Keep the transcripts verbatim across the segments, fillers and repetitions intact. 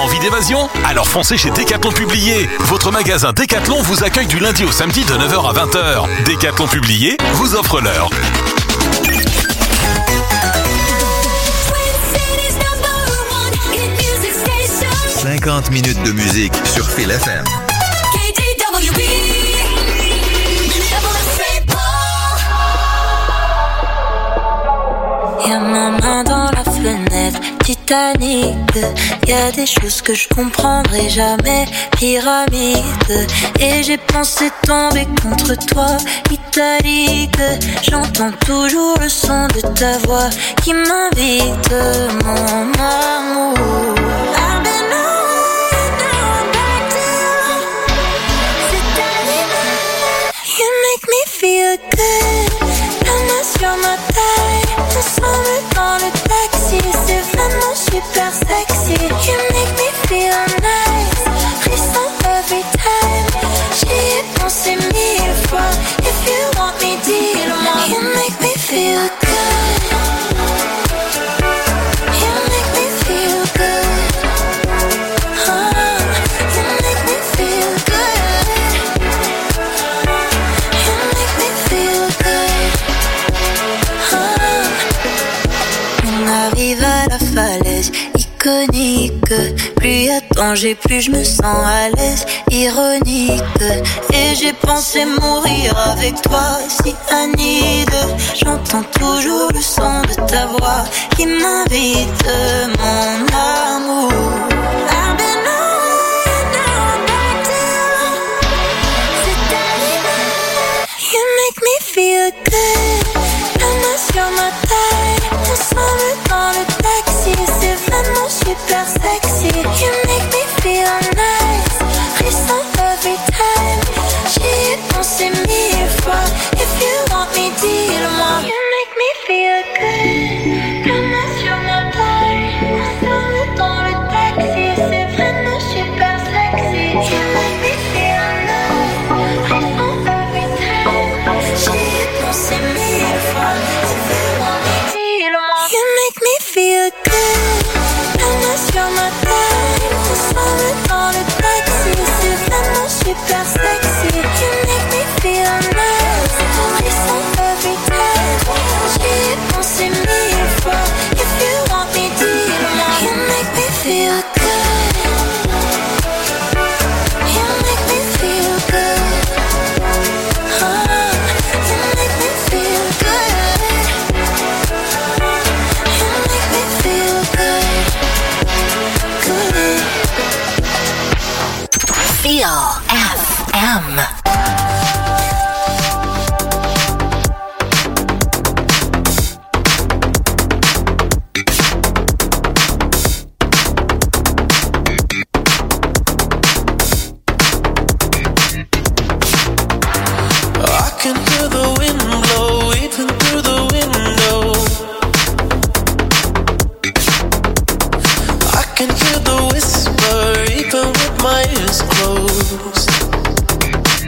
Envie d'évasion? Alors foncez chez Decathlon Publié. Votre magasin Decathlon vous accueille du lundi au samedi de neuf heures à vingt heures. Decathlon Publié vous offre l'heure. cinquante minutes de musique sur Feel F M. Y'a ma main dans la fenêtre, Titanic. Y'a des choses que je comprendrai jamais, pyramide. Et j'ai pensé tomber contre toi, italique. J'entends toujours le son de ta voix qui m'invite, mon amour. Feel good, la main sur ma taille, ensemble dans le taxi, c'est vraiment super sexy. You make me feel nice, frisson every time. J'y ai pensé mille fois, if you want me, dis-le-moi. You make me feel good, you make me feel good, oh, you make me feel good. Arrive à la falaise, iconique. Plus y a danger, plus je me sens à l'aise, ironique. Et j'ai pensé mourir avec toi, si Anide. J'entends toujours le son de ta voix qui m'invite, mon amour. You make me feel good, la main sur ma taille, ensemble dans le taxi, c'est vraiment super sexy. You make me feel nice, frisson every time. J'y ai pensé mille fois, if you want me, dis-le-moi. You make me feel good, la main sur ma taille, ensemble dans le taxi, c'est vraiment super sexy. You make me feel nice, frisson every time. J'y ai pensé mille fois, if you want me, dis-le-moi. You make me feel good, la main sur ma taille, ensemble dans le taxi, c'est vraiment super sexy. You make me feel nice, frisson every time. J'y ai pensé mille fois, if you want me, dis-le-moi. You make me feel good, you make me feel good, oh, you make me feel good, you make me feel good, good. Feel F M. Closed.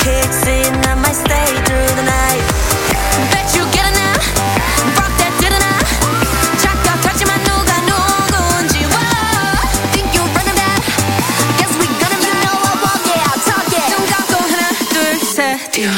kicks in, I might stay through the night. Bet you get it now, rock that did it now. 착각하지만 누가 누군지. Whoa, think you're running that? Guess we gonna be. You know I walk it, I'll talk it. 눈 감고 하나 둘 셋.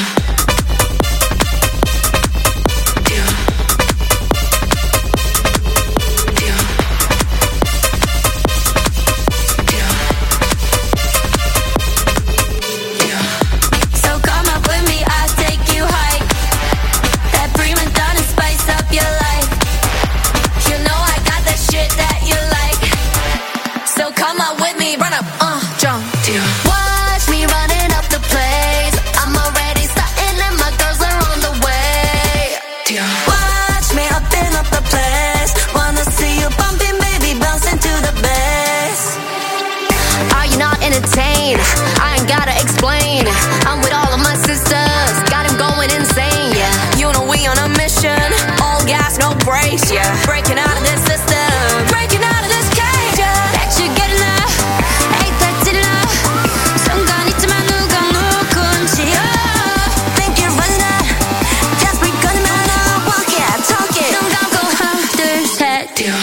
I ain't gotta explain. I'm with all of my sisters, got him going insane, yeah. You know we on a mission, all gas, no brakes, yeah. Breaking out of this system, breaking out of this cage, yeah. Bet you get enough, ain't that did enough. 순간 있지만 누가 누군지. Oh, think you're running out, just we gonna man up, walk it, talk it. 눈 감고 하나 둘 셋. Deal.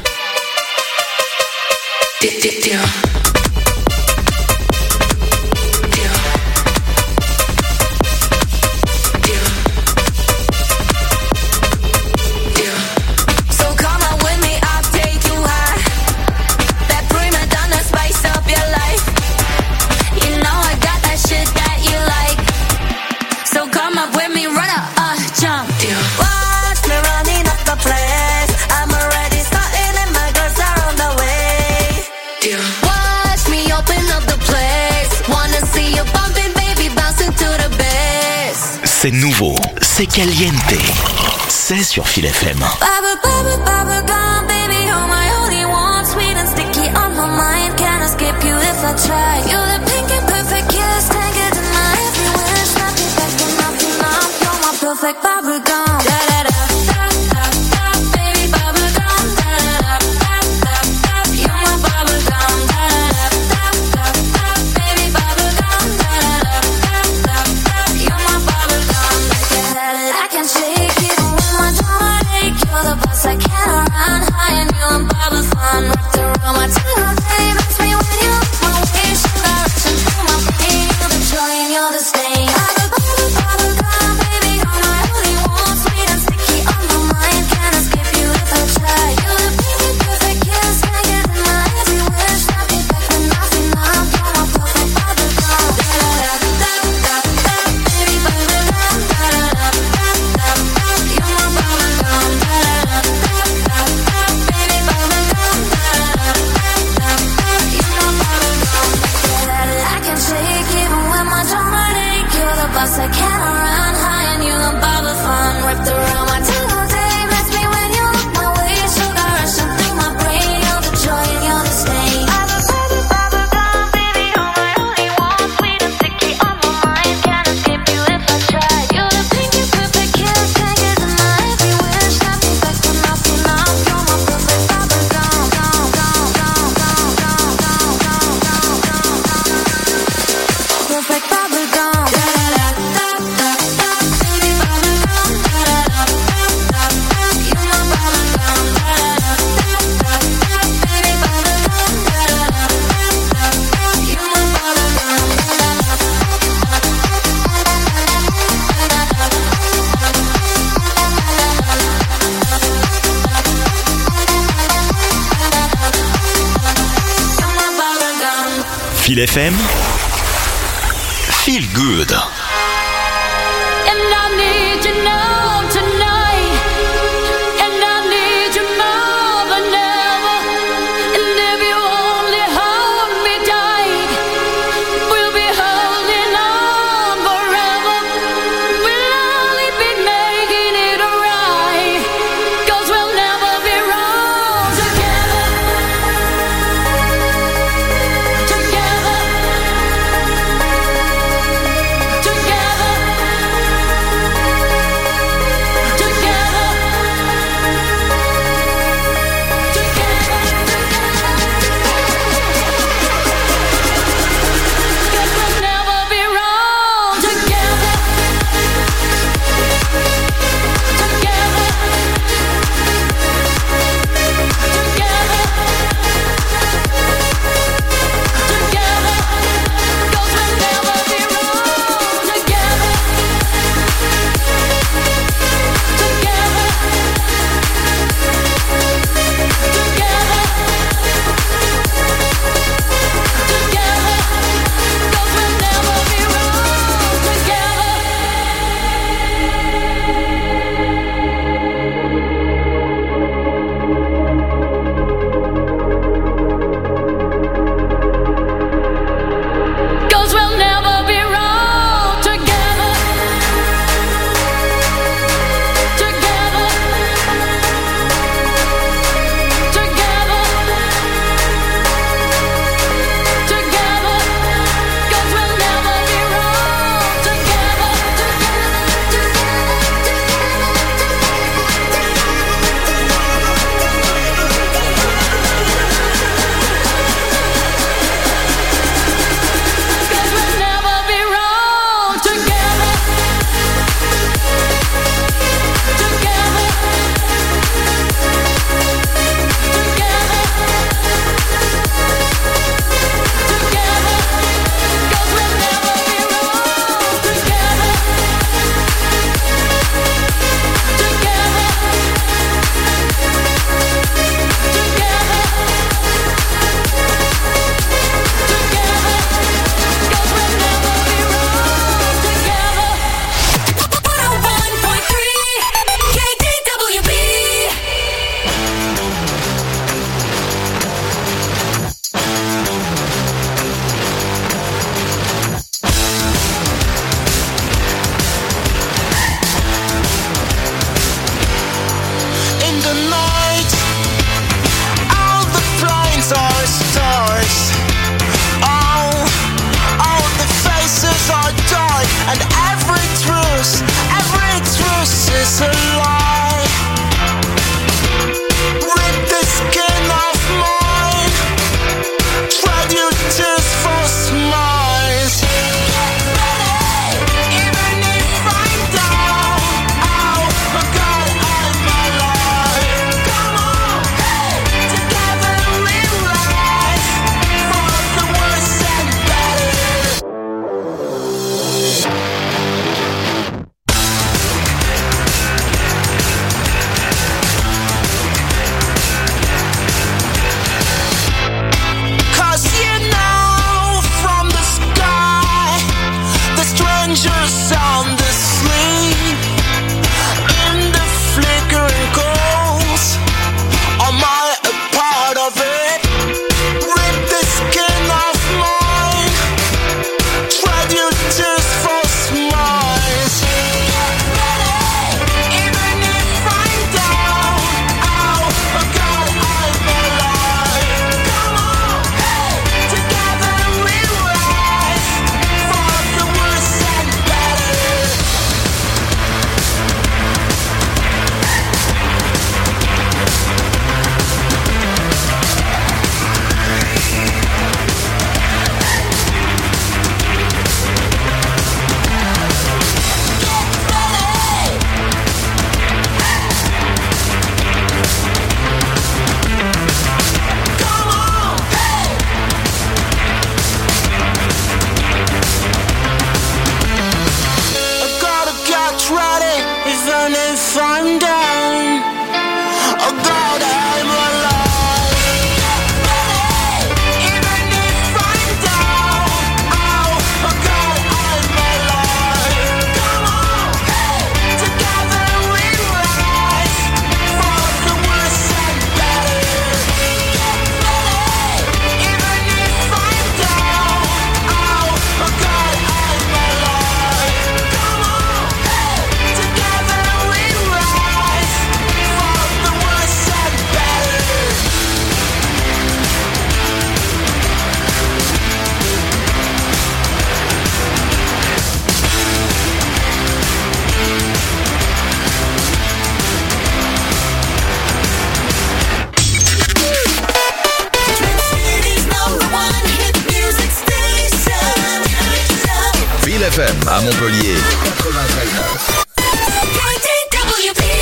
Deal, deal. C'est nouveau, c'est caliente, c'est sur Feel F M. Bubble, bubble, bubble gum, baby, you're my only one. Sweet and sticky on my mind, can't escape you if I try. You're the pink and perfect kiss, can't get denied. Every wish, snap it back to nothing, I'm you're my perfect bubble gum. Da da da, da da da, baby bubble gum. Da da da, da da da, you're my bubble gum. Da da da, da da, baby bubble gum. Da da da, da da, you're my bubble gum. I can shake it when my tongue ache. You're the boss, I can't run high and you and bubble fun. Wrapped around my tongue, babe, that's me when you look my way. Sugar rush into my brain. You're the joy and you're the stain. Bubble, bubble, bubble gum, baby, you're my only one. Sweet and sticky on my mind, can't escape you if I try. You're the pink and perfect kiss, can't get denied. Every wish, snap it back when nothing, I'm you're my perfect bubble gum. Da da da da da, baby bubble gum. Da da da da da da, you're my bubble gum. Da da da da da, baby bubble gum. Da da da da da, you're my bubble gum. I can shake even when my tongue ache. You're the boss, I can't run high and you the bubble fun. Wrapped around my tongue all day, bless me when you look my way. Sugar rushing through my brain. You're the joy and you're the stain. Bubble, bubble, bubble gum, baby, you're my only one. Sweet and sticky on my mind, can't escape you if I try. You're the pink and perfect kiss, can't get denied. Every wish, snap me back to nothing, I'm you're my perfect bubble gum. Gum, gum, gum, gum, gum, gum, gum, gum, gum. Perfect bubble gum. Da da da da da da, baby bubble gum. Da da da da da da, you're my bubble gum. Da da da da da, baby bubble gum. Da da da da da, you're my bubble gum. You're my bubble gum. Feel F M, Feel Good. And I need you now tonight. And I need you more than ever. And if you only hold me tight, we'll be holding on forever. We'll only be making it right. 'Cause we'll never be wrong together. Together. Together. I die, and every truth, every truth is a lie. Rip the skin off mine, trade your tears for smiles. Get ready, even if I'm down. Oh, my God, I'm alive. Come on, hey, together we rise, for the worse and better. Cause you know from the sky, the strangers sound asleep. In the flickering coals, am I a part of it? Rip the skin off mine, trade your tears for smiles. Get ready, even if I'm down. Oh, my God, I'm alive. Come on, hey, together we rise, for the worse and better. Come on, hey. I gotta get ready, even if I'm down. Oh God, I'm alive. Get ready, even if I'm down. Oh, my God, I'm alive. Come on, hey, together we rise, for the worse and better. Get ready, even if I'm down. Oh, my God, I'm alive. Come on, hey, together we rise, for the worse and better. City's number one hit music station. Phil F M à Montpellier. W P.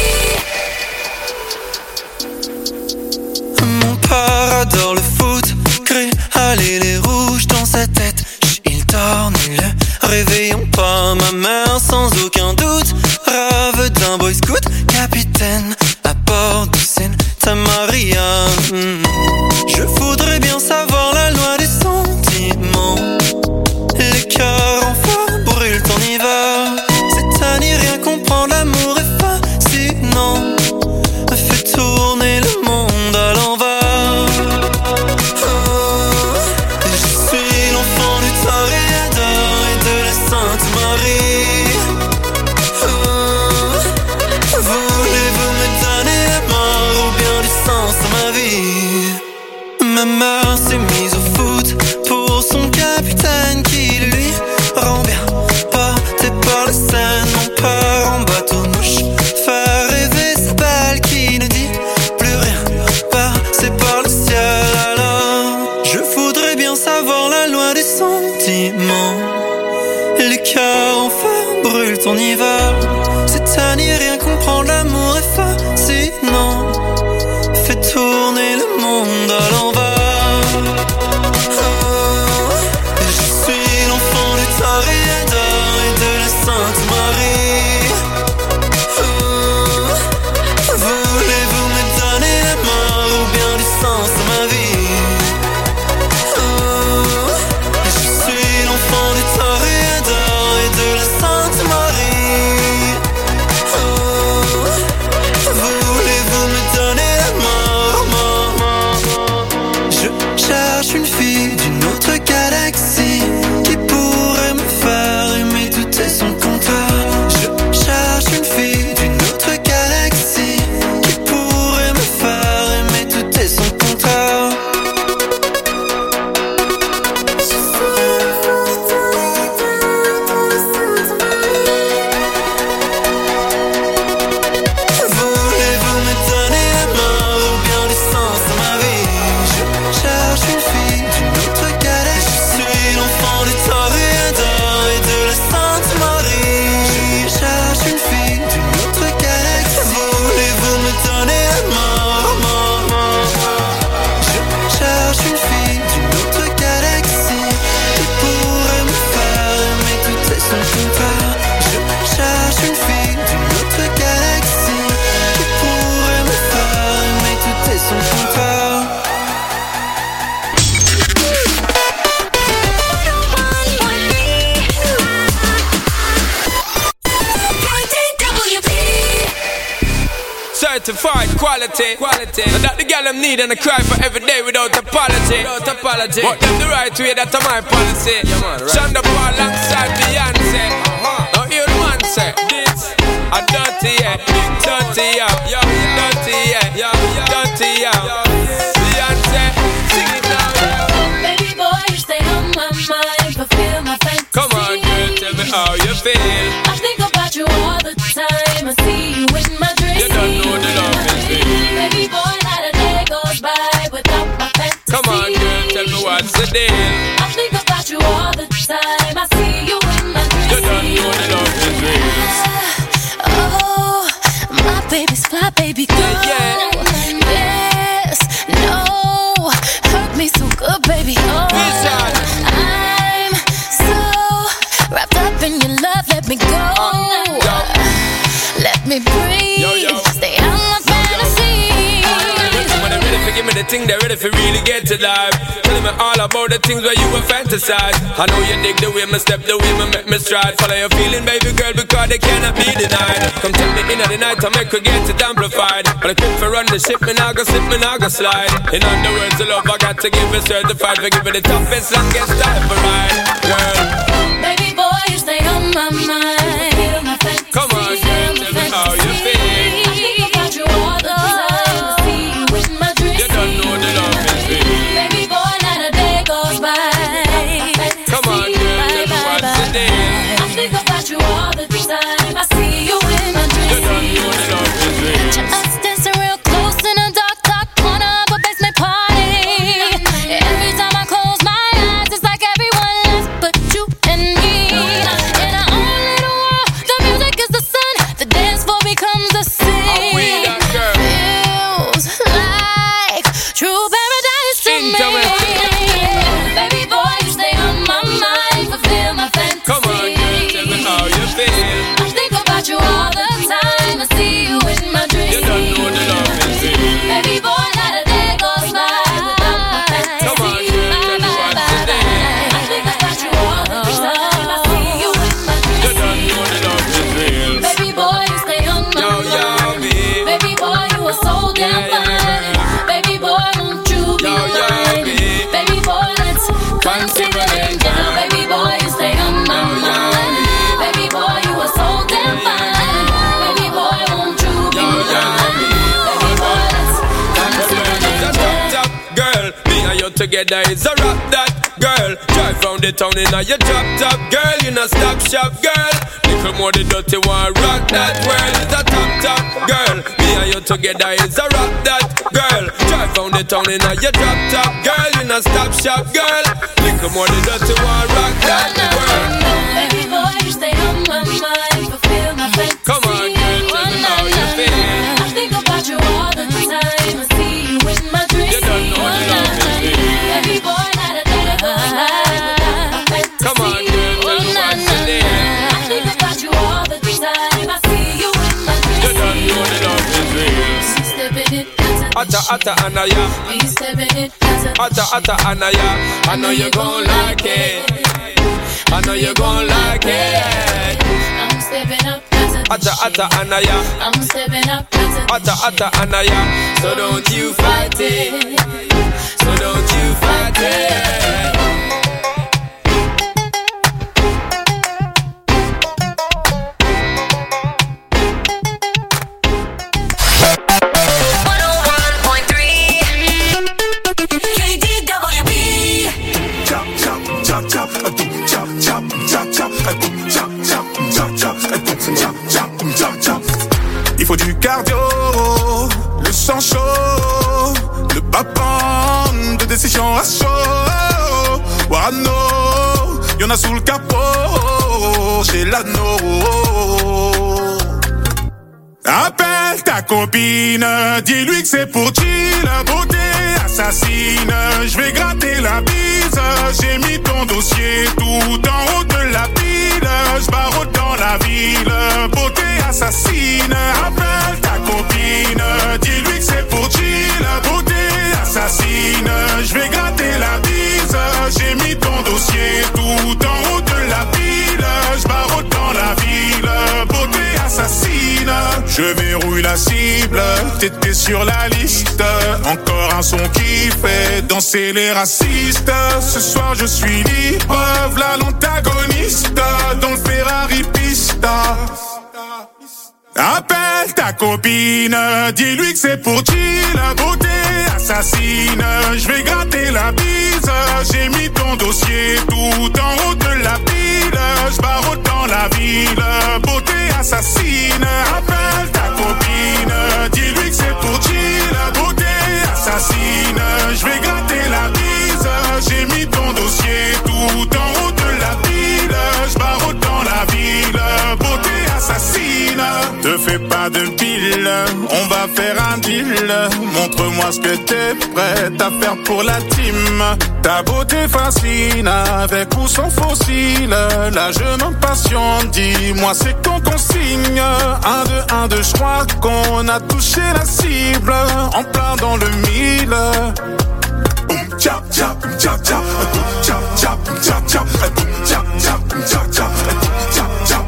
Mon père adore le foot, crée aller les rouges dans sa tête. Chut, il dort, ne le réveillons pas. Ma mère sans aucun doute rêve d'un boy scout, capitaine à bord de Santa Maria. Hmm. Je voudrais bien savoir la loi des sentiments. Les cœurs en feu brûlent en hiver. C'est à n'y rien comprendre, l'amour est fascinant. Fait tourner le monde à l'envers. Oh, je suis l'enfant du Toréador et de la Sainte Marie. Oh, voulez-vous me donner la mort ou bien du sens à ma vie? Ma mère s'est mise au foot pour son capitaine qui lui rend bien porté par la Seine. Mon père en bateau mouche fait rêver sa belle qui ne dit plus rien, passé par le ciel. Alors je voudrais bien savoir la loi des sentiments. Les cœurs en feu brûlent en hiver. C'est à n'y rien comprendre, l'amour est fascinant. Fait tourner le monde à l'envers. Oh, je suis l'enfant du Toréador et de la Sainte Marie. Oh, voulez-vous me donner la mort ou bien du sens à ma vie? Oh, je suis l'enfant du Toréador et de la Sainte Marie. Oh, voulez-vous me donner la mort, mort, mort? Je cherche une fille d'une autre galaxie qui pourrait me faire aimer tout et son contraire. certified quality. Quality. And that the girl them need and I cry for every day without apology. Without apology. But them the right way, that's my policy. Yeah, man, right. Shonda Paul alongside Beyonce. Uh-huh. Now hear the man say, this a dirty yeah, big dirty yeah, yeah, dirty yeah, yeah, dirty yeah. Beyonce, sing it now. Baby boy, you stay on my mind, fulfill my fantasy. Come on, girl, tell me how you feel. I think about you all the time. I see you in my dreams. You don't know the love is real. Baby boy, not a day goes by without my fantasy. Come on, girl, tell me what's the deal. I think about you all the time. I see you in my dreams. You don't know the love is real. Oh, my baby's fly, baby girl. Yeah, yeah. Yes, no, hurt me so good, baby. Oh, Listen. I'm so wrapped up in your love. Let me go. Yo. Let me breathe. Yo, yo. Stay on my fantasy. When they're ready for give me the thing, they're ready for really get to life. Telling me all about the things where you were fantasize. I know you dig the way me step, the way me make me stride. Follow your feeling, baby girl, because they cannot be denied. Come take me in at the night, I make her get it amplified. But I quit for run the ship, me now go slip, me now go slide. In other words, the love I got to give is certified. For giving the toughest, longest time for ride, girl. Baby boy, you stay on my mind. Feel my fantasy. Come on, girl, tell me how you feel. I think about you all the time. I see you in my dreams. You don't know the love is real. Baby boy, not a day goes by. Come on, girl, tell me what's the deal. I think about you all the time. I see you in my dreams. You don't know the love is real. Picture us dancing real close in a dark, dark corner of a basement party. Every time I close my eyes, it's like everyone else but you and me. In our own little world, the music is the sun. The dance floor becomes the sea. I'm with that girl. Feels like true paradise to Sing me. to me. Baby boy, you stay on my mind, fulfill my fantasy. Come on, girl, tell me how you feel. I think about you all the time. I see you in my dreams. You don't know the love is real. Baby boy, not a day goes by without my fantasy. Come on, girl, tell me what's the deal. I think about you all the time. I see you in my You dreams. don't know the love is real. Baby boy, you stay on my Yo, yo, mind. me. Baby boy, you are so damn Yeah, yeah, fine. Baby boy, won't you be Yo, yo, mine? me. Baby boy, let's consider it now. Baby boy, you stay on my mind. Baby boy, you are so damn fine. Baby boy, won't you be Yo, yo, mine? me. Baby boy, let's consider It's a it top, now. top girl. Me and you together is a rock that girl. Drive round the town in a your drop top girl. You know stop shop girl. Little more the dirty one rock that world. It's a top, top girl. Me and you together is a rock that girl. Drive round the town in a your drop top girl. You know stop shop girl. Little more the dirty one rock that world. Baby boy, you stay on my mind, fulfill my fantasy. Come on, girl, tell me how you feel. I think about you all the time. I see you in my dreams. You don't know the love is real. Baby boy, not a day goes by without my fantasy. Come on, girl, tell me what's the deal. I think about you all the time. I see you in my dreams. You don't know the love is real. Stepping it, Atta, atta, anaya. be stepping it, Atta, atta, anaya. I know you gon' like it. I know you gon' like it. I'm stepping up, Atta, atta, anaya. I'm stepping up, Atta, atta, anaya. So don't you fight it. So don't you fight it. Il faut du cardio, le sang chaud, le battant de décision à chaud. Wano, y'en a sous le capot, chez l'anneau. Appelle ta copine, dis-lui que c'est pour chill, beauté assassine. Je vais gratter la bise, j'ai mis ton dossier tout en haut de la pile. Je barre dans la ville, beauté assassine. Appelle ta copine, dis-lui que c'est pour chill, beauté assassine. Je vais gratter la bise, j'ai mis ton dossier tout en haut de la pile. Je barre dans la ville, beauté assassine. Je verrouille la cible, t'étais sur la liste. Encore un son qui fait danser les racistes. Ce soir je suis libre, v'là l'antagoniste dans le Ferrari Pista. Appelle ta copine, dis-lui que c'est pour chill. Beauté assassine, je vais gratter la bise. J'ai mis ton dossier tout en haut de la pile. Je barre dans la ville, beauté assassine. Appelle ta copine, dis-lui que c'est pour chill. Beauté assassine, je vais gratter la bise. J'ai mis ton dossier tout en haut de la pile. Je barre dans la ville, beauté assassine. Te fais pas de pile, on va faire un deal. Montre-moi ce que t'es prête à faire pour la team. Ta beauté fascine, avec ou sans fossile. Là je m'impatiente, dis-moi c'est qu'on consigne. Un, deux, un, deux, je crois qu'on a touché la cible. En plein dans le mille. Boum, tchap, tchap, tchap, tchap. Boum, tchap, tchap, tchap, tchap. Boum, tchap, tchap, tchap, tchap. Tchap, tchap.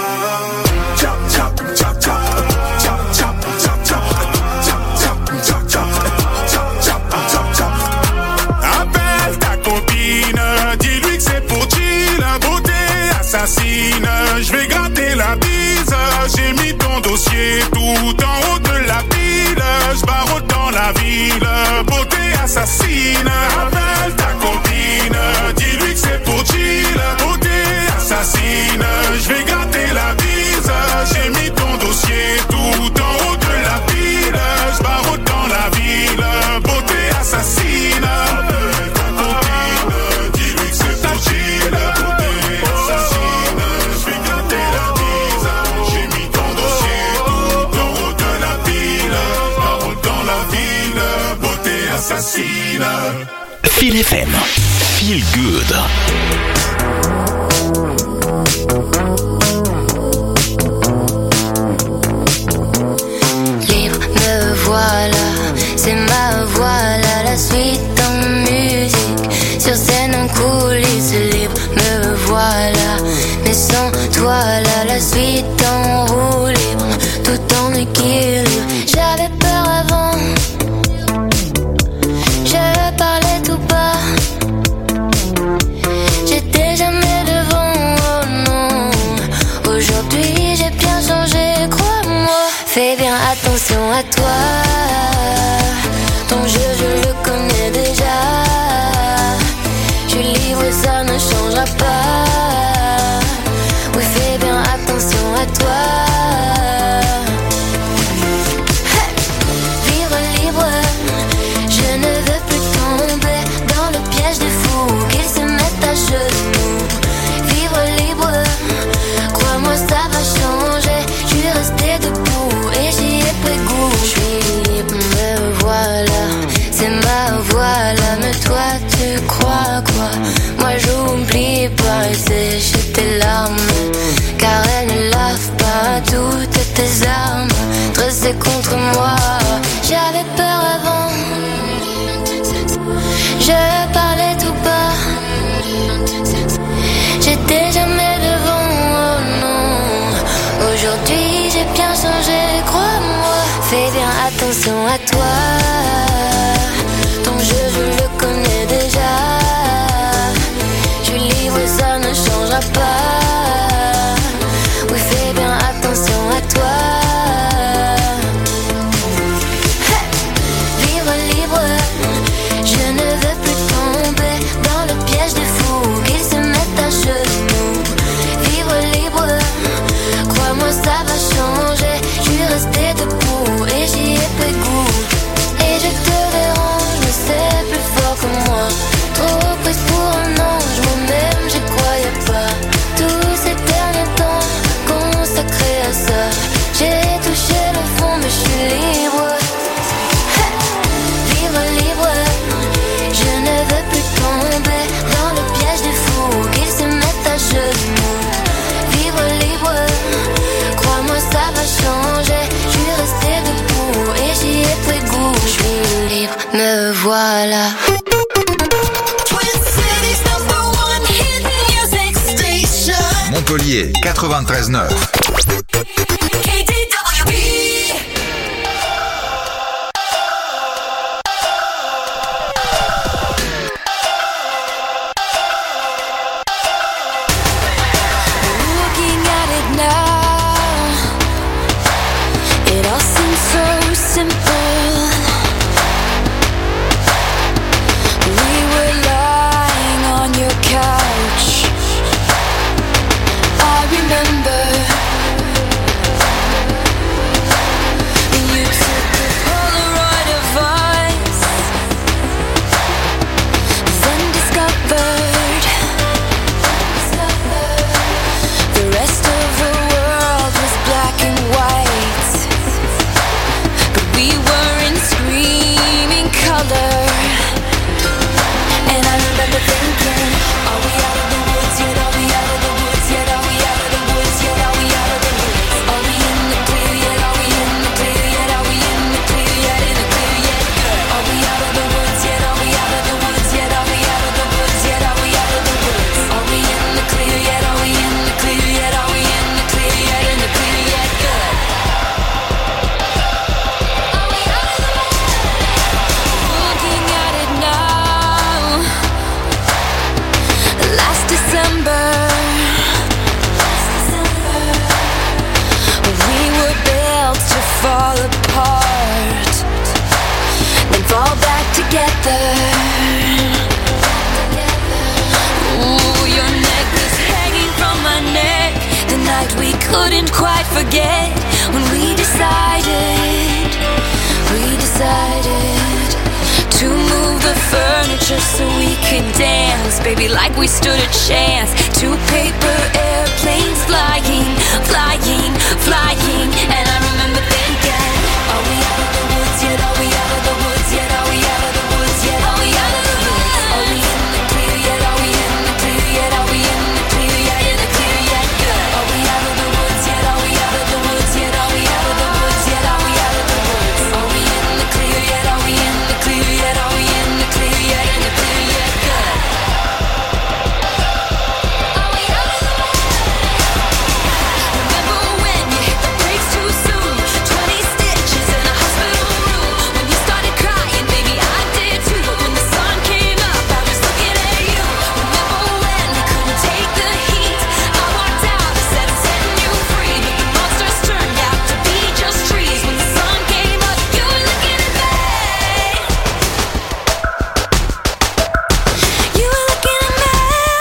Appelle ta copine, dis-lui que c'est pour chill. Beauté assassine, je vais gratter la bise. J'ai mis ton dossier tout en haut de la pile. Je barre dans la ville, beauté assassine. Appelle ta copine, dis-lui que c'est pour chill. Beauté assassine, je vais gratter la bise. J'ai mis ton dossier tout en haut de la pile. Je barre dans la ville, beauté assassine. Appelle ta copine, dis-lui que c'est pour chill. Beauté assassine, je vais gratter la bise. J'ai mis ton dossier tout en haut de la pile. Je barre dans la ville, beauté assassine. Feel F M. Feel good. Voilà, c'est ma voilà, la suite en musique. Sur scène en coulisses, libre, me voilà. Mais sans toi là, la suite en roue libre, tout en équilibre. J'avais peur avant, je parlais tout bas. J'étais jamais devant, oh non. Aujourd'hui j'ai bien changé, crois-moi. Fais bien attention à toi. Ton jeu je le connais déjà. Je suis libre, ça ne changera pas. Oui, fais bien attention à toi. Hey! Vivre libre, je ne veux plus tomber dans le piège des fous qui se mettent à genoux. Vivre libre, crois-moi ça va changer. Je suis restée debout et j'y ai pris goût. Je suis libre, me voilà, c'est ma voilà. Mais toi tu crois quoi? Moi j'oublie pas et sécher tes larmes, car elles ne lavent pas toutes tes armes dressées contre moi. J'avais peur avant, je parlais tout bas. J'étais jamais devant, oh non. Aujourd'hui j'ai bien changé, crois-moi. Fais bien attention à toi. Ton jeu je le connais déjà. Je suis libre, ça ne changera pas. Oui, fais bien attention à toi. Hey! Vivre libre, je ne veux plus tomber dans le piège des fous qui se mettent à genoux. Vivre libre, crois-moi ça va changer. Je suis restée debout et j'y ai pris goût. Et je te dérange, mais c'est plus fort que moi. Trop prise pour un ange, moi-même j'y croyais pas. Tous ces derniers temps consacrés à ça, j'ai touché le fond mais je suis libre. Hey! Vivre libre, je ne veux plus tomber dans le piège des fous qui se mettent à genoux. Vivre libre, crois-moi ça va changer. Je suis restée debout et j'y ai pris goût. Je suis libre, me voilà. Montpellier quatre-vingt-treize neuf. K D W B night we couldn't quite forget. When we decided, we decided to move the furniture so we could dance, baby, like we stood a chance. Two paper airplanes flying, flying, flying. And I remember thinking, are we out of the woods yet? Are we out of the woods yet? Are we out of the woods yet? Are we out of the woods? Are we in the clear yet? Are we in the clear yet? Are we in the clear yet? In the clear yet? Good. Are we out of the woods yet? Are we out of the woods yet? Are we out of the woods yet? Are we out of the woods? Are we in the clear yet? Are we in the clear yet? Are we in the clear yet? In the clear yet? Good. Are we out of the woods? Remember when you hit the brakes too soon? Twenty stitches in a hospital room. When you started crying, baby, I did too. But when the sun came up, I was looking at you. Remember when we couldn't take the heat? I walked out, I said I'm setting you free. But the monsters turned out to be just trees. When the sun came up, you were looking at me. You were looking at me.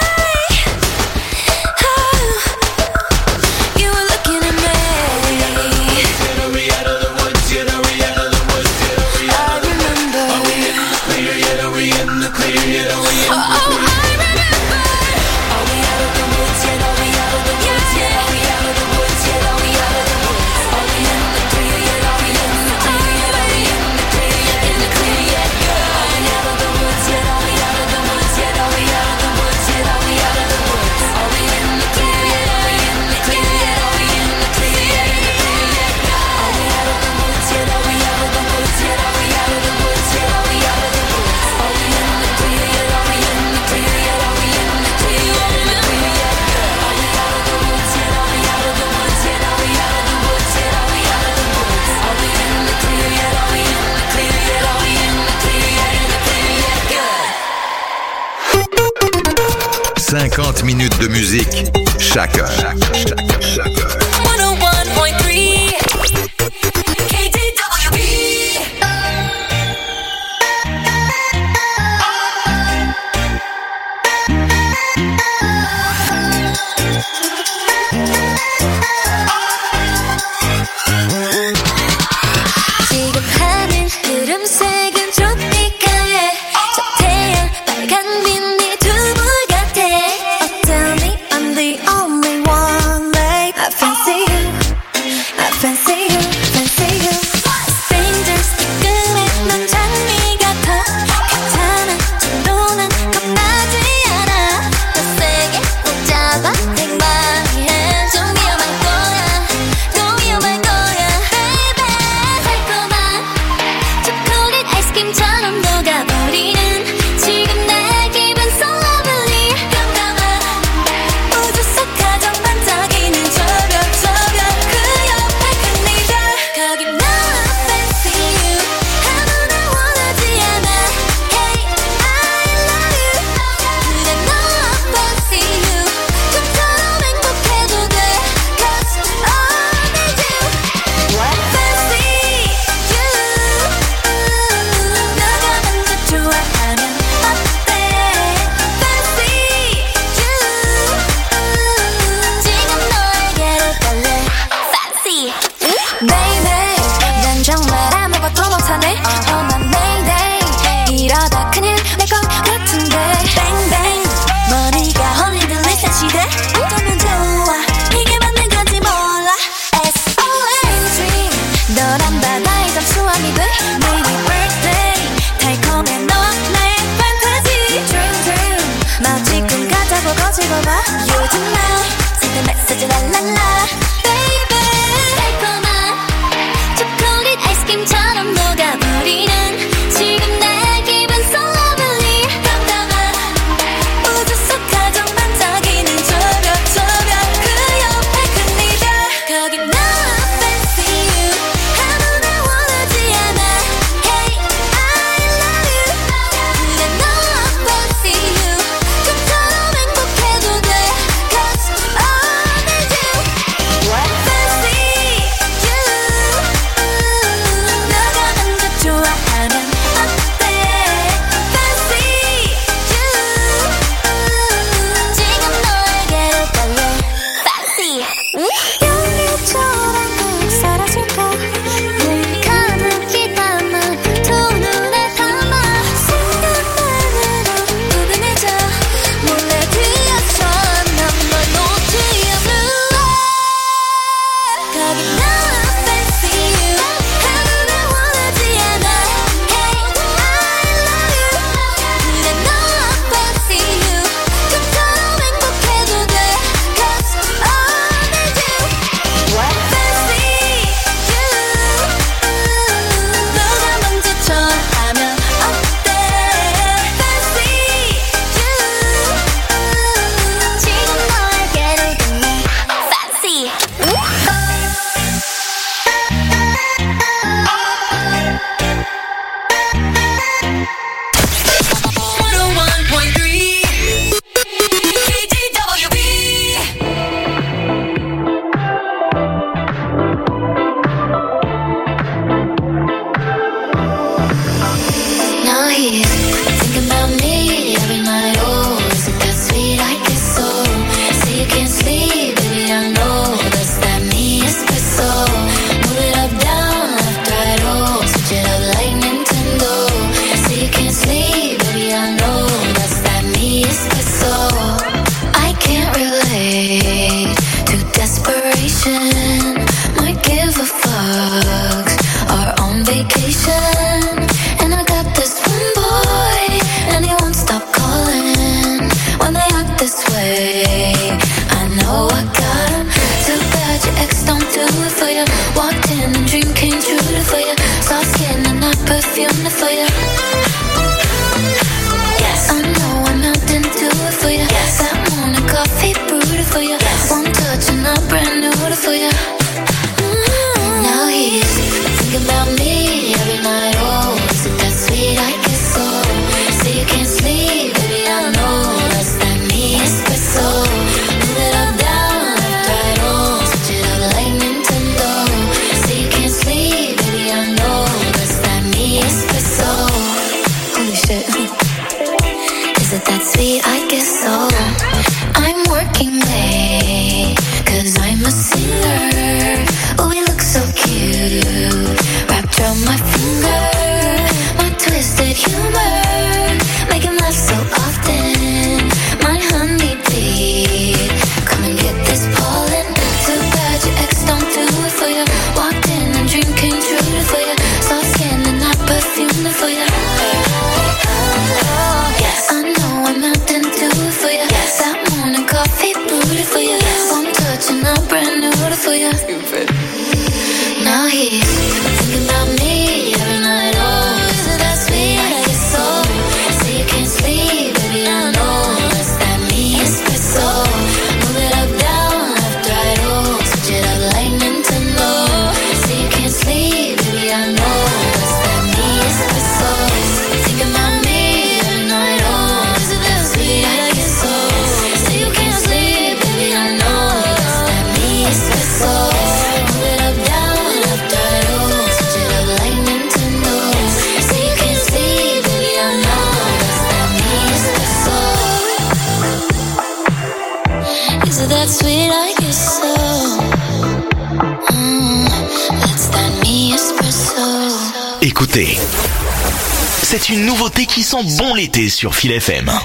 Oh, you were looking at me. Are we out of the woods yet? Are we out of the woods yet? Are we I out of the remember. Are we in the clear yet? Are we in the clear yet? Are we in Oh, the oh, I remember. Are we out of the woods yet? Are we out of the woods yet? Are we out of the woods yet? Are we out of the woods? Are we in the clear yet? Are we in the clear yet? Are we in the clear yet? In the clear yet? Are we out of the woods yet? Are we out of the woods yet? Are we out of the woods yet? Are we out of the woods? Are we in the clear yet? Are we in the clear yet? Are we in the clear yet? In the clear yet? Are we out of the woods yet? Are we out of the woods yet? Are we out of the woods yet? Are we out of the woods? Are we in the clear yet? Are we in the clear yet? Are we in the clear yet? In the clear yet? Are we out of the woods yet? Are we out of the woods yet? Are we out of the woods yet? Are we out of the woods? Are we in the clear yet? Are we in the clear yet? Are we in the clear yet? In the clear yet? Good. cinquante minutes de musique, chaque heure. one oh one point three K D W B. 지금 하늘 흐름 색은 트로피칼해. 저 태양 빨간 빛이 두물 같아. Oh tell me I'm the only one, babe. I fancy you, I fancy you, fancy you. Strangers 끈에 넌 장미 같아. 괜찮아 정도는 겁나지 않아. 더 세게 붙잡아 Take my hand. 좀 위험할 거야, 더 위험할 거야, baby. 달콤한 초콜릿 아이스크림처럼 녹아버리는 지금 내 기분 so lovely. 깜깜한 우주 속 가장 반짝이는 저별 저별 그 옆에 그네가 거기 나 fancy you. 아무나 원하지 않아. Hey I love you. 그래 너 fancy you. 좀처럼 행복해도 돼. Cause I need you. What fancy you. 너가 먼저 좋아하면 어때? Fancy you. 지금 너에게로 갈래. Fancy baby. 난 정말 아무것도 못하네. Oh my mayday. 이러다 큰일 날 것 같은데. Bang bang. 머리가 홀리는 리셋 시대. 어쩌면 좋아. 이게 맞는 건지 몰라. S O N dream. 너란 바다의 잠수함이 돼. Maybe birthday. 달콤해 너와 나의 fantasy. Dream dream. 마치 꿈 같다고 거지고 봐. 요즘 나 지금 메시지 랄랄라. Baby. 달콤한 초콜릿 아이스크림처럼 녹아버리는 지금 내 기분 so lovely. 깜깜한 우주 속 가장 반짝이는 저별 저별 그 옆에 그네가 거기 나 fancy you. 아무나 원하지 않아. Hey I love you. 그래 너 fancy you. 좀처럼 행복해도 돼. Cause I need you. for you. Walked in and dream came true for you. Soft skin and I perfumed for you. Yes, I know I'm out and do it for you. Yes, that morning coffee brewed for you. Yes, one touch and I'm brand new for you. Mm-hmm. Now he's thinking about me every night. Oh, is it that sweet? I guess so. Say you can't sleep, baby, I know that's that me espresso. Move it up, down, left, right, oh, switch it up like Nintendo. Say you can't sleep, baby, I know that's that me espresso. Holy shit. Is it that sweet? I guess so. I'm working late, cause I'm a singer. Oh, we look so cute, wrapped around my finger. My twisted humor, make him laugh so often. My honeybee, come and get this pollen. Too bad your ex don't do it for you. Walked in and dream came true for you. Soft skin and I perfumed for you. Yes, I know I'm out and do it for you. Yes, that morning coffee brewed for you. Yes, one touch and I'm brand new for you. Now he's thinking about me every night. Oh, is it that sweet? I guess so. Say you can't sleep, baby, I know that's that me espresso. Move it up, down, left, right, oh, switch it up like Nintendo. Say you can't sleep, baby, I know that's that me espresso. Thinking about me every night. Oh, is it that sweet? I guess so. Say you can't sleep, baby, I know that's that me espresso. Move it up, down, left, right, oh, switch it up like Nintendo. Say you can't sleep, baby, I know that's that me espresso. Is it that sweet? I guess so. Mm, that's that me espresso. Écoutez, c'est une nouveauté qui sent bon l'été sur Feel F M.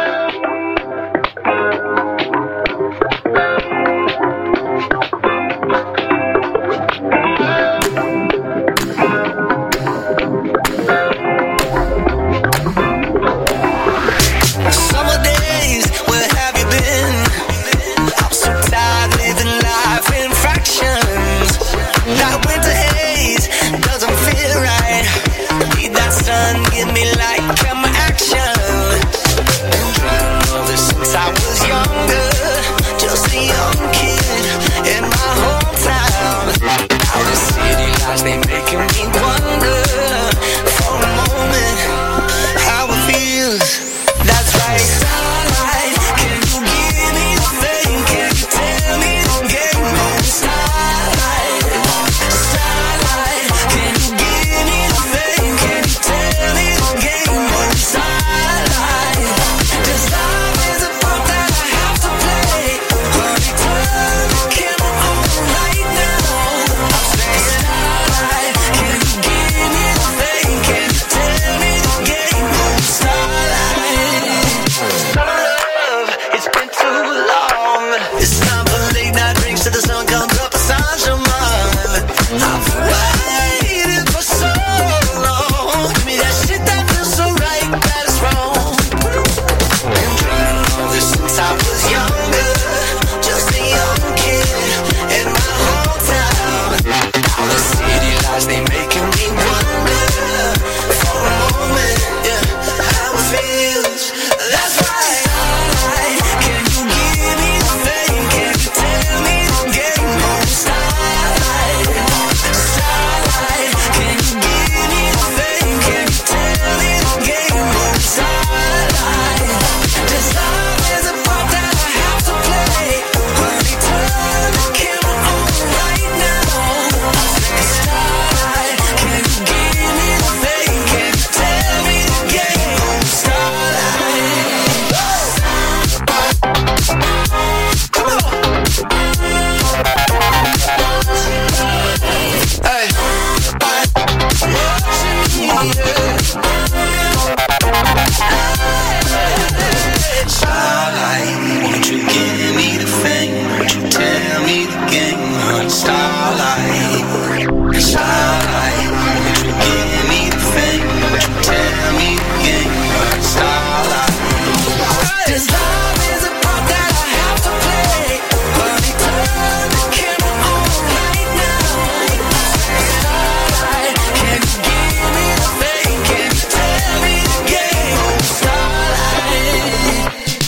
Summer days, where have you been? I'm so tired living life in fractions. That winter haze doesn't feel right. Need that sun, give me light, camera action. Been dreaming of this since I was younger. Just a young kid in my hometown. Now the city lights, they making me wonder for a moment how it feels. That's right. Starlight, can you give me the thing? Can you tell me the game? Oh, starlight, starlight, can you give me the thing? Can you tell me the game? Oh, starlight, 'cause love is a part that I have to play. Honey, turn the camera on right now. I'm saying starlight, can you give me the thing? Can you tell me the game? Oh, starlight. Love, it's been too long. It's time for late night drinks till the sun comes up. Saint-Germain. I've waited for so long. Give me that shit that feels so right, that is wrong. Been dreaming of this since I was younger. Just a young kid in my hometown. Now the city lights, they making me wonder for a moment, yeah, how it feels. That's right. Starlight, can you give me the thing? Can you tell me the game?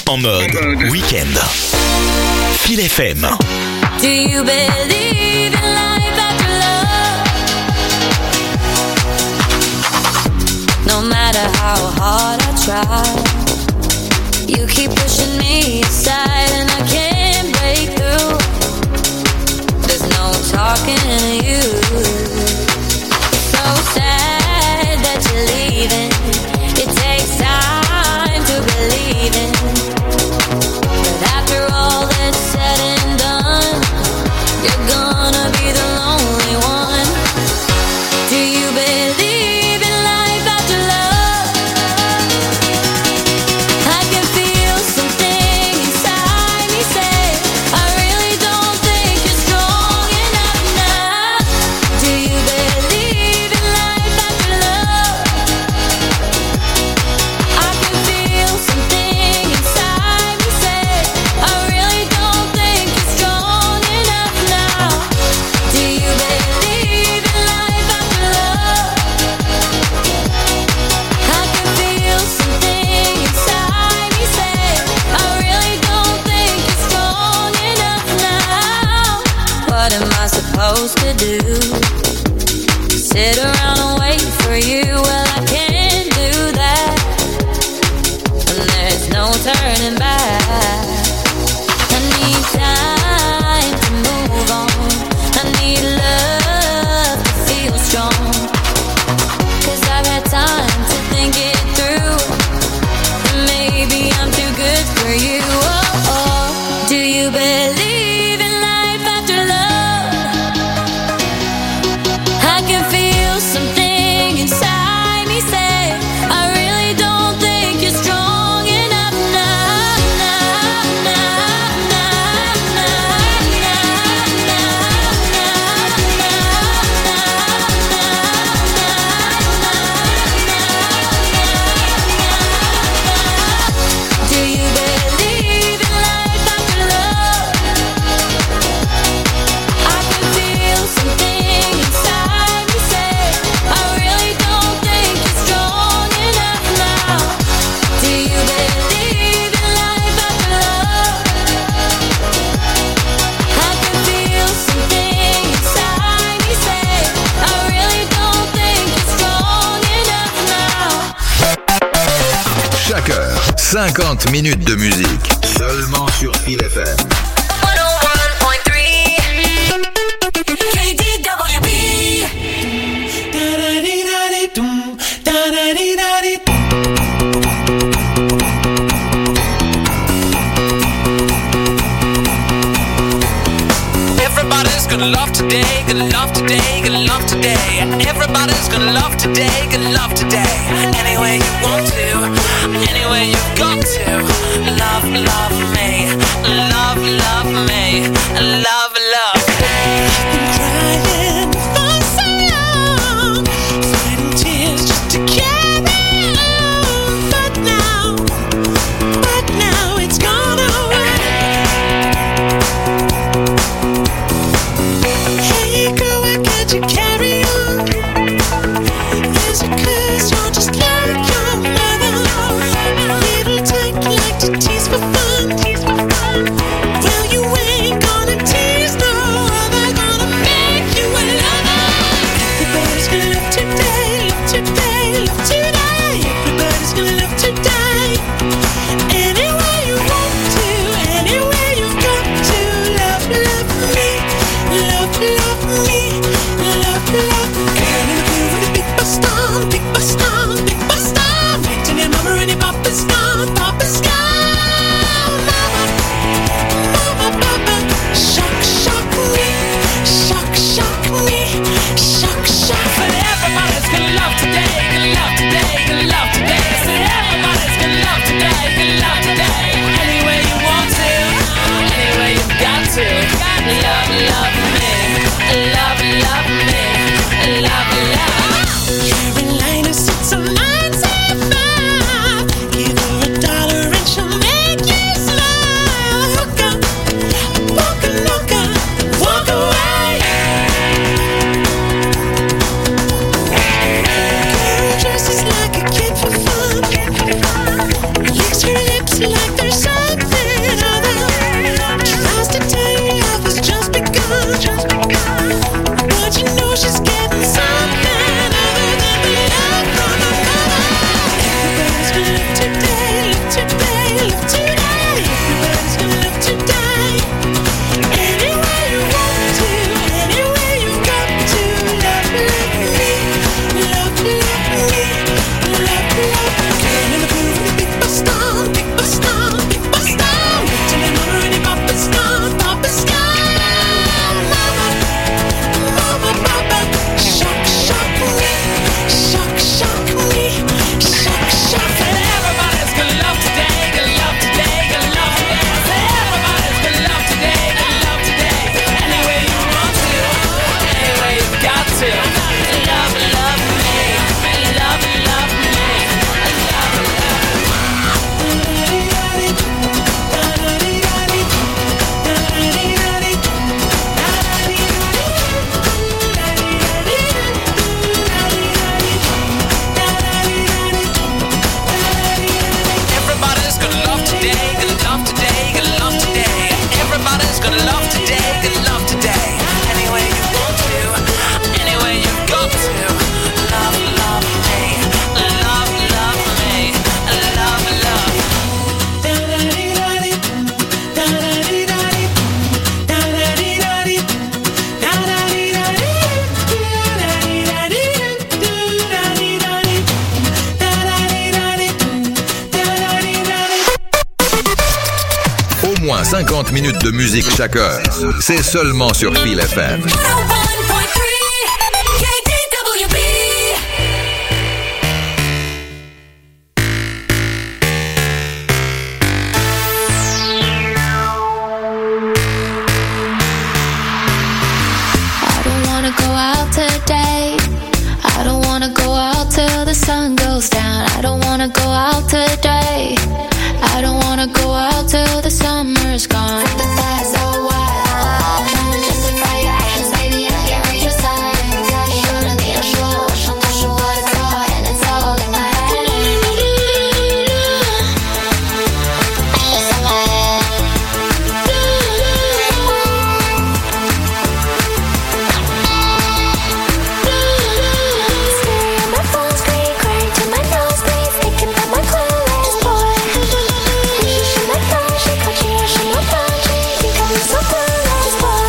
en mode week-end. Feel F M. Do you believe in life after love? No matter how hard I try, you keep pushing me aside and I can't break through. There's no talking to you. So sad that you're leaving. It takes time to believe in. But after all that's said and done, you're gonna be the lonely one. Do you believe in life after love? I can feel something inside me say, I really don't think you're strong enough now. Do you believe in life after love? I can feel something inside me say, I really don't think you're strong enough now. Do you believe in life after love? I can feel something inside me say, I really don't think you're strong enough now. What am I supposed to do? Sit around and wait for you? Well, I can't do that. And there's no turning back. I need time to move on. I need love to feel strong. Cause I've had time to think it through. And maybe I'm too good for you. Oh, oh. Do you believe in life after love? I can feel something inside me say, I really don't think you're strong enough now, now, now, now, now, now, now. Do you believe in life after love? I can feel something inside me say, I really don't think you're strong enough now. Do you believe in life after love? I can feel something inside me say, I really don't think you're strong enough now. Chaque heure, cinquante minutes de musique. Seulement sur Feel F M. one oh one point three K D W B. Everybody's gonna love today, gonna love today, gonna love today. Everybody's gonna love today, gonna love today. Any way you want to, any way you've got to. Love, love me, love, love me, love, love me. Been crying for so long, fighting tears just to carry on. But now, but now it's gone away. Hey girl, why can't you carry on? Is it 'cause you're just like your mother? Little tyke, like to tease for fun. Well, you ain't gonna tease no cinquante minutes de musique chaque heure. C'est seulement sur Feel F M. Sun goes down. I don't wanna go out today. I don't wanna go out till the summer's gone. That's so wild. Justify your actions, baby. I can't read your signs. I shouldn't be unsure. 我想都是我的错 and it's all in my head. It's in my head. Staring at my phone screen, crying to my nose, please. Thinking about my clueless boy. You should my phone, she caught you, I should my phone. Think I'm so clueless boy.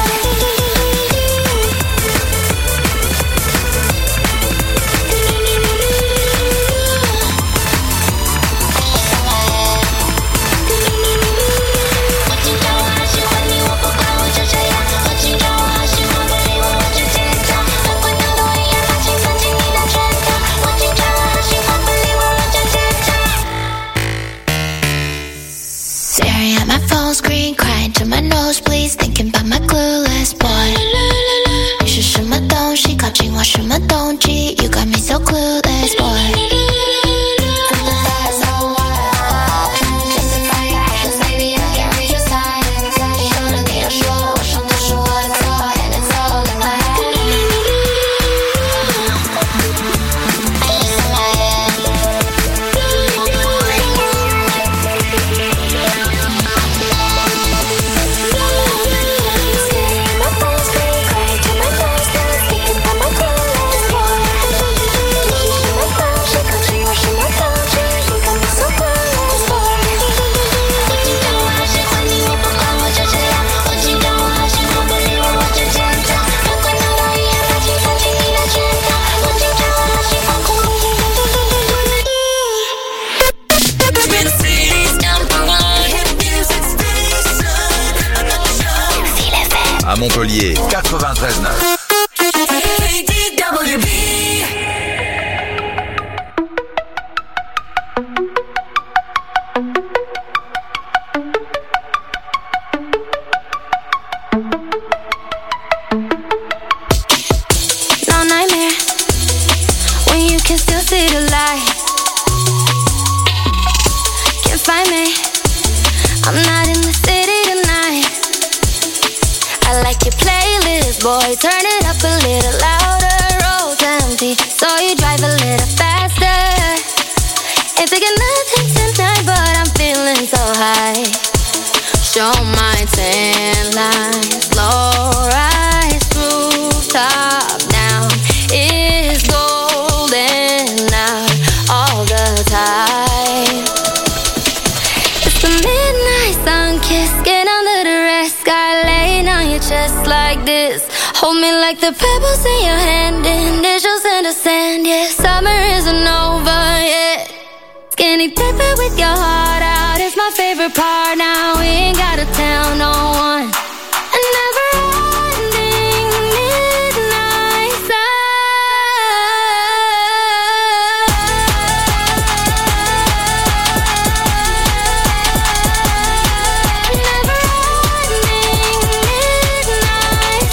Staring at my phone screen, crying to my nose, please. Thinking about my clueless boy. 你是什么东西靠近我什么动机 You got me so clueless boy. That's so wild. Justify your actions, baby. I can't read your signs. 想着你要说我想都是我的错 and it's all in my head. It's in my head. Staring at my phone screen, crying to my nose, please. Thinking about my clueless boy. 你是什么东西靠近我什么动机 You got me so clueless boy. 我紧张，我好喜欢你，我不管我就这样。我紧张，我好喜欢不理我，我就这样讲。不管弄到一样，把情放进你的圈套。我紧张，我好喜欢恐怖。Been the city's number one hit music station. Feel F M. À Montpellier, quatre-vingt-treize neuf. K D W B. No nightmare when you can still see the light. Can't find me. I'm not in the city tonight. I like your playlist, boy. Turn it up a little louder. Roads empty, so you drive a little faster. Ain't thinking nothing tonight, but I'm feeling so high. Show my tan lines, low rise, rooftop down. It's golden out all the time. It's the midnight sun kiss, get under the red sky, laying on your chest like this. Hold me like the pebbles in your hand, initials in the sand. Yeah, summer isn't over yet. Skinny dipping with your heart out is my favorite part. Now we ain't gotta tell no one. A never-ending midnight sun. Never-ending midnight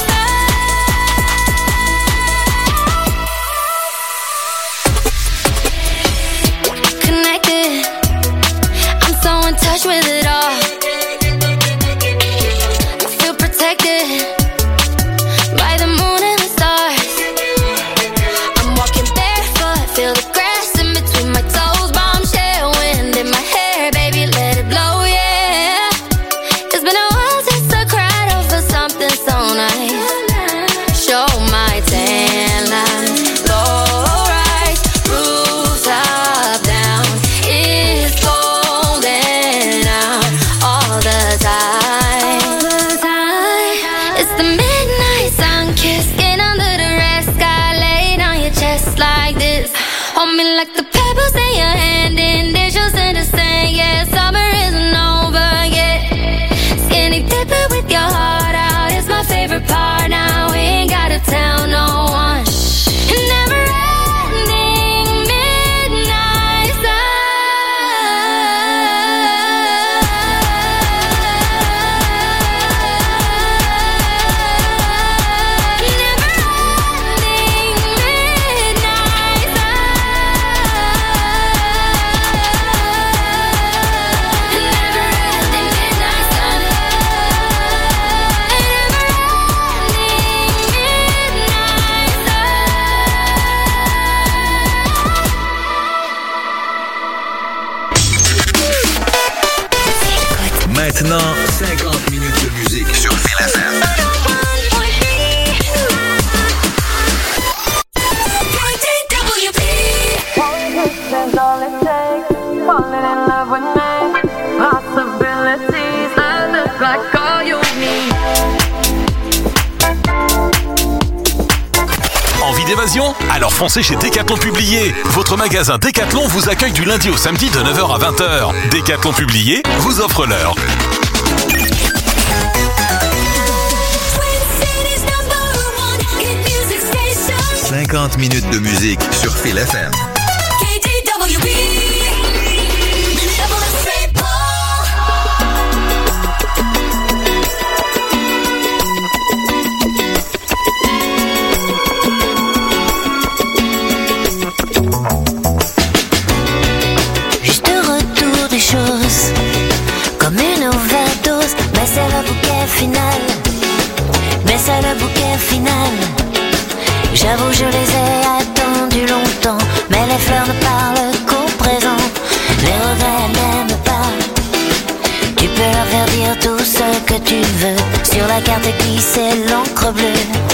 sun. Connected, I'm so in touch with it all. I feel protected by the moon and the stars. I'm walking barefoot, feel the grass in between my toes. Bombshell wind in my hair, baby, let it blow, yeah. It's been a while since I cried over something so nice. Show my tan lines, low rise, rooftop down. It's golden out all the time. It's the midnight sun kiss, get under the red sky, laid on your chest like this. Hold me like the pebbles in your hand, initials in the sand. Yeah, summer isn't over yet. Skin Maintenant, cinquante minutes de musique sur Feel F M. Envie d'évasion? Alors foncez chez Décathlon Publié. Votre magasin Décathlon vous accueille du lundi au samedi de neuf heures à vingt heures. Décathlon Publié vous offre l'heure. cinquante minutes de musique sur Feel F M. Juste retour des choses, comme une overdose, mais c'est le bouquet final. Mais c'est le bouquet final. J'avoue, je les ai attendus longtemps, mais les fleurs ne parlent qu'au présent. Les regrets n'aiment pas. Tu peux leur faire dire tout ce que tu veux. Sur la carte glissée l'encre bleue.